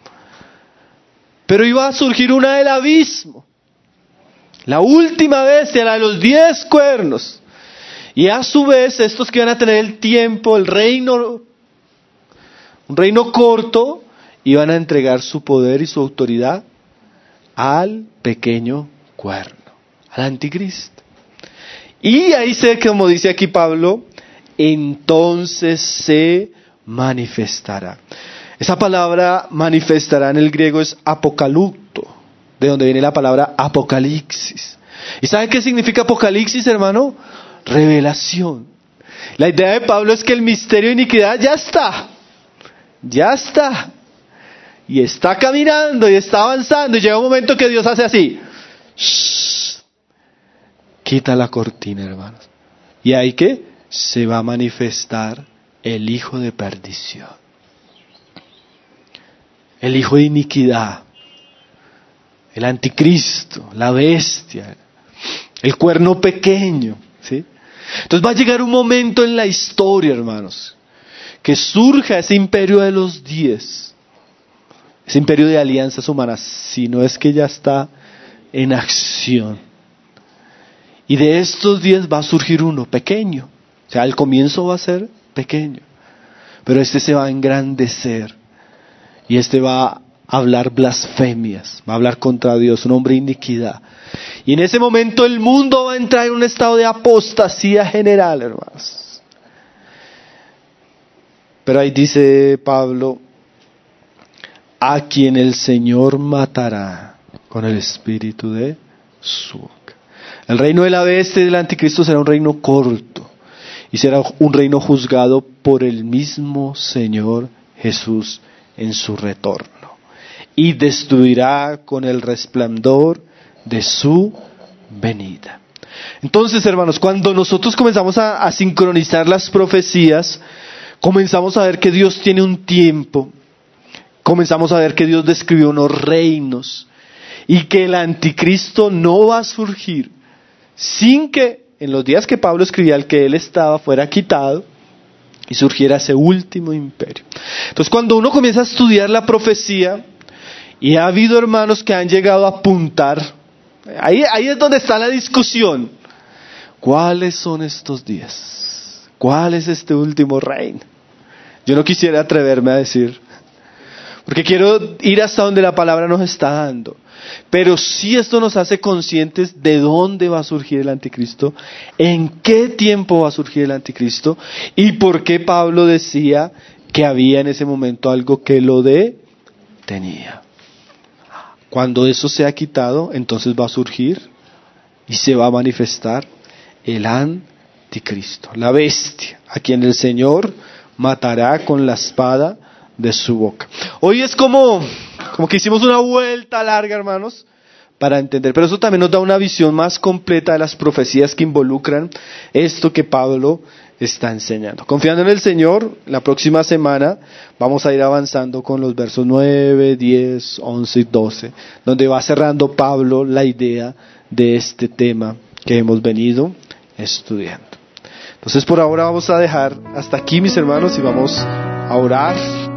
Pero iba a surgir una del abismo. La última bestia, la de los 10 cuernos. Y a su vez, estos que iban a tener el tiempo, el reino, un reino corto, iban a entregar su poder y su autoridad al pequeño cuerno, al anticristo. Y ahí como dice aquí Pablo, entonces se manifestará. Esa palabra manifestará en el griego es apocalypto, de donde viene la palabra apocalipsis. ¿Y saben qué significa apocalipsis, hermano? Revelación. La idea de Pablo es que el misterio de iniquidad ya está. y está caminando y está avanzando y llega un momento que Dios hace así. Shh. Quita la cortina, hermanos. Y ahí que se va a manifestar el hijo de perdición. El hijo de iniquidad. El anticristo, la bestia, el cuerno pequeño, ¿sí? Entonces va a llegar un momento en la historia, hermanos, que surja ese imperio de los 10, ese imperio de alianzas humanas, si no es que ya está en acción. Y de estos 10 va a surgir uno pequeño, o sea, al comienzo va a ser pequeño, pero este se va a engrandecer y este va a hablar blasfemias, va a hablar contra Dios, un hombre de iniquidad. Y en ese momento el mundo va a entrar en un estado de apostasía general, hermanos. Pero ahí dice Pablo, a quien el Señor matará con el espíritu de su boca. El reino de la bestia y del anticristo será un reino corto y será un reino juzgado por el mismo Señor Jesús en su retorno. Y destruirá con el resplandor de su venida. Entonces, hermanos, cuando nosotros comenzamos a sincronizar las profecías, comenzamos a ver que Dios tiene un tiempo, comenzamos a ver que Dios describió unos reinos y que el anticristo no va a surgir sin que en los días que Pablo escribía el que él estaba fuera quitado y surgiera ese último imperio. Entonces, cuando uno comienza a estudiar la profecía, y ha habido hermanos que han llegado a apuntar, ahí es donde está la discusión. ¿Cuáles son estos días? ¿Cuál es este último reino? Yo no quisiera atreverme a decir, porque quiero ir hasta donde la palabra nos está dando. Pero sí esto nos hace conscientes de dónde va a surgir el anticristo, en qué tiempo va a surgir el anticristo, y por qué Pablo decía que había en ese momento algo que lo detenía. Cuando eso sea quitado, entonces va a surgir y se va a manifestar el anticristo, la bestia, a quien el Señor matará con la espada de su boca. Hoy es como que hicimos una vuelta larga, hermanos, para entender, pero eso también nos da una visión más completa de las profecías que involucran esto que Pablo está enseñando. Confiando en el Señor, la próxima semana vamos a ir avanzando con los versos 9, 10, 11 y 12, donde va cerrando Pablo la idea de este tema que hemos venido estudiando. Entonces por ahora vamos a dejar hasta aquí, mis hermanos, y vamos a orar.